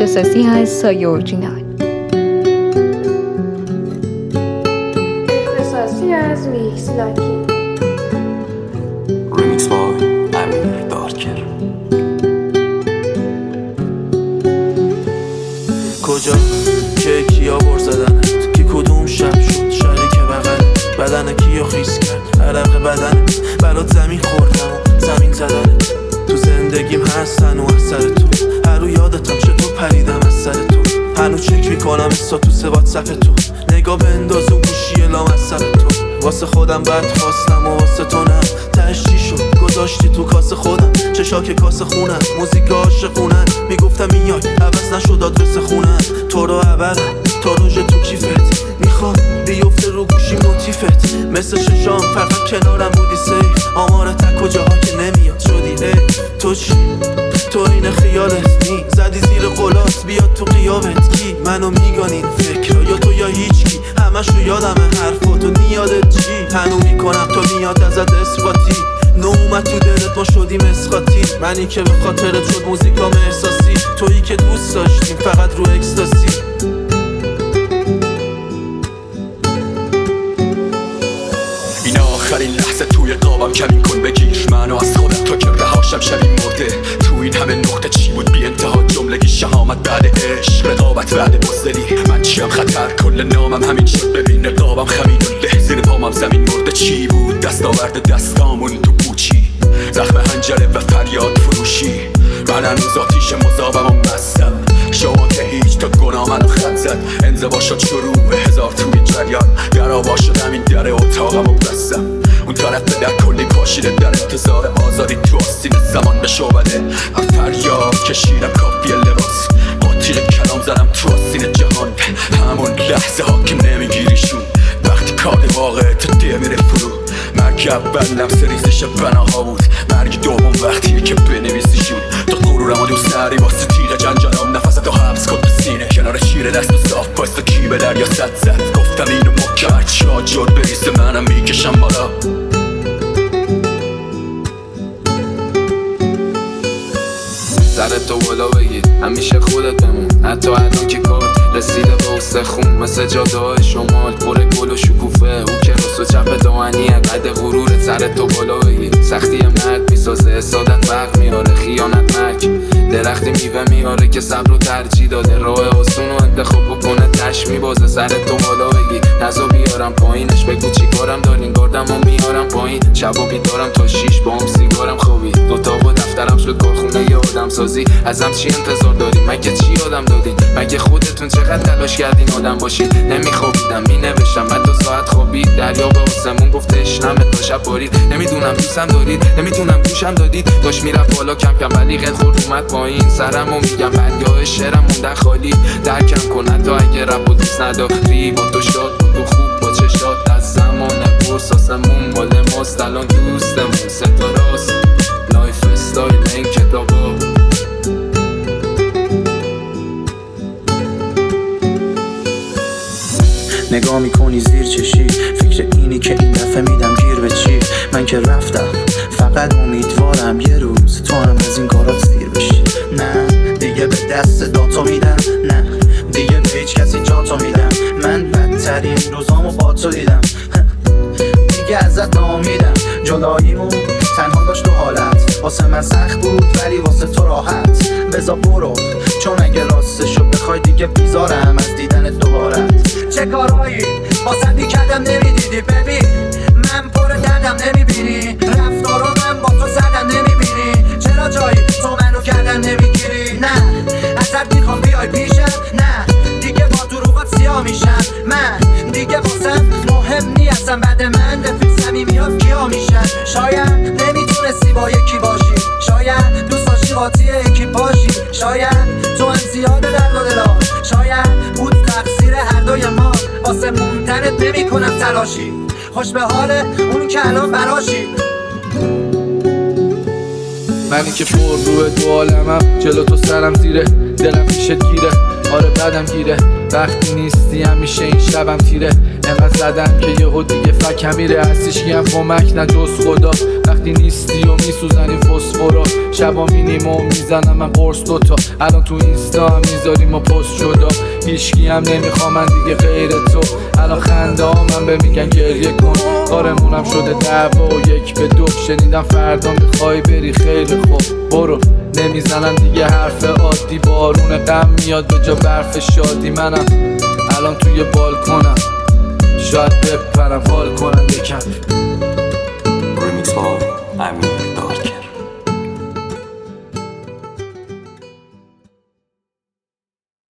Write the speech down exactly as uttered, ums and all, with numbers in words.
اختصاصی هست سایه اورجینال. اختصاصی از میکس لاکی. ریمیکس بای امیر دارکر. کجا که کیا بر زدنت، کی کدوم شب شد شریک بغلت، بدن کیو خیس کرد عرق بدنت، برات زمین خوردم و زمین زدنت. تو زندگیم هستن و از سر تو، هر رو یادتم چطور پریدم از سر تو. هنو چک میکنم استاتوس واتساپ تو، نگاه بنداز و گوشی لام از سر تو. واسه خودم بد خواستم و واسه تو نه، تهش چی شد گذاشتی تو کاسه خودم. چشاک کاسه خونم، موزیک عاشقونن، میگفتم میای عوض نشد آدرس خونم. تو رو عبرم تا روژ تو کیفت، میخوام بیفته رو گوشی نوتیفت. مثل ششام فقط کنارم بودی سیف، آمار تک کجاها که نمیاد شدی ای. تو چی؟ تو این خیالت نی زدی زیر قلات بیاد تو قیابت. کی منو میگانین فکر یا تو یا هیچ کی، همش رو یادمه حرفاتو نیادت چی. هنو میکنم تو میاد ازت اثباتی، نو اومد تو دلت ما شدیم اسقاطی. منی که به خاطرت شد موزیکام احساسی، تویی که دوست داشتیم فقط رو اکستاسی. این آخرین لحظه توی قابم کمین کن بگیر منو از خودم، تو که رهاشم شبیه مرده. تو این همه نقطه چی بود بی انتها جملگی شهامت بعد عشق، رقابت بعد بزدلی. من چیم خطر کل نامم همین شد، ببین رقابم خمین و له زیر پامم زمین مرده. چی بود دستاورد دستامون تو پوچی، زخم هنجره و فریاد فروشی. من هنوز آتیش مذابم و مستم، شما که هیچ تا گناه منو خط زد. انزوا شد شروع هزار توی جریان، در آوا شدم این در اتاقم و بستم. اون طرف در کلی پاشیده در انتظار آزادی، تو آستین زمان به شعبده. هم فریاد کشیدم کافیه لباس، قاطی کلام زدم تو آستین جهان. همون لحظه ها که نمیگیریشون، وقتی کار واقع تو دیه میره فرو. مرگ اول لمس ریزش بناها بود، مرگ دوم وقتیه که بنویسیشون. تو غرورم و دوست نری واسه تیغ جنجالام، نفستو حبس کن تو سینه کنار شیر دست و صاف پایستا کی به دریا صد زد. گفتم اینو محکم هرچی آجر بریزه منم میکشم بالا. سرت تو بالا بگیر همیشه خودت بمون، حتی الان که کار رسیده به استخون. مثل جاده های شمال پر گل و شکوفه، او که راست و چپ دامنیه قد غرورت. سرت تو بالا بگیر سختی مرگ میسازه، حسادت برق میاره، خیانت مرگ درختی میوه میاره که صبر رو ترجیح داده. راه آسون رو انتخاب بکنه تش میبازه. سرت تو بالا بگیر نزا بیارم پایینش، بگو چی کارم دارین گاردم و میارم پایین. شبا بیدارم تا شیش با هم سیگارم خوابی، دوتا با دفترم شد کارخونه ی آدم سازی. ازم چی انتظار دارین؟ مگه چی آدم دادین؟ مگه خودتون چقدر تلاش کردین آدم باشین؟ نمیخوابیدم مینوشتم بعد دو ساعت خوابید. دریا به آسمون گفته اشنمه تا شب بارید. نمیدونم دوستم دارید نمیدونم گوشم دادید. داشت میرفت بالا کم کم ولی قد خورد اومد پایین. سرمو میگم بندیای شعرم موندن خالی، درکم کن حتی اگه رب و دوست نداری. با تو شاد با تو خوب با چشات از زمان برس آسمون مال ماست. الان دوستمون ستاراست، لایف استایل این کتابا. نگاه میکنی زیر چشی، فکر اینی که این دفعه میدم گیر به چی. من که رفتم فقط امیدوارم یه روز تو هم از این کارات سیر بشی. نه دیگه به دست داتا میدم، نه دیگه به هیچ کسی جاتو میدم. من بدترین روزامو با تو دیدم، دیگه ازت نامیدم. جداییمون تنها داشت دو حالت، واسه من سخت بود ولی واسه تو راحت. بذار برو چون اگه راستشو بخوای دیگه بیزارم از دیدن دوبارت. چه کارایی واسه کردم نمیدیدی ببین، من پر دردم نمیبینی. رفتارو من با تو زدم نمیبینی، چرا جایی تو منو کردن نمیگیری؟ نه ازت میخوام بیای پیشم، نه دیگه با دروغات سیاه میشم. من دیگه واسم مهم نیستم، بعد من رفیق صمیمیات کیا میشن. شاید نمیتونستی با یکی باشی، شاید دوست داشتی قاطی یکی باشی، شاید تو هم زیاده درد و دلا، شاید بود تقصیر هر دوی ما. واسه موندنت نمی کنم تلاشی، خوش به حال اون که الان براشی. منی که پر روی دو عالمم، جلو تو سرم زیره، دلم پیشت گیره. آره بدم گیره وقتی نیستی، همیشه این شبم تیره. انقدر زدم که یهو دیگه فکم میره، هستیش گیم کمک نه جز خدا. وقتی نیستی و میسوزنی فسفورا، شبا مینیم و میزنم من قرص دوتا. الان تو اینستا هم میذاریم و پست شدا، هیچکی هم نمیخوام من دیگه غیر تو. الان خنده ها من به میگن گریه کن، کارمونم شده دعوا و یک به دو. شنیدم فردا میخوای بری، خیلی خوب برو. نمیزنم دیگه حرف عادی، بارون غم میاد به جا برف شادی. منم الان توی بالکنم، شاید بپرم حال کنم یکم.